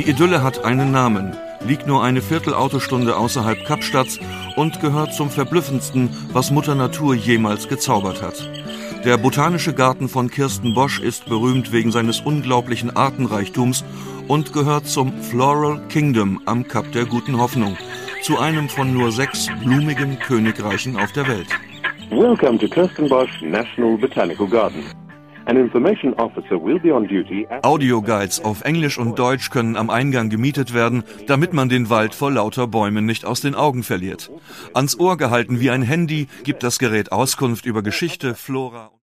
Die Idylle hat einen Namen, liegt nur eine Viertelautostunde außerhalb Kapstadts und gehört zum Verblüffendsten, was Mutter Natur jemals gezaubert hat. Der Botanische Garten von Kirsten Bosch ist berühmt wegen seines unglaublichen Artenreichtums und gehört zum Floral Kingdom am Kap der Guten Hoffnung, zu einem von nur 6 blumigen Königreichen auf der Welt. Welcome to Kirsten Bosch National Botanical Garden. An information officer will be on duty. Audioguides auf Englisch und Deutsch können am Eingang gemietet werden, damit man den Wald vor lauter Bäumen nicht aus den Augen verliert. Ans Ohr gehalten wie ein Handy gibt das Gerät Auskunft über Geschichte, Flora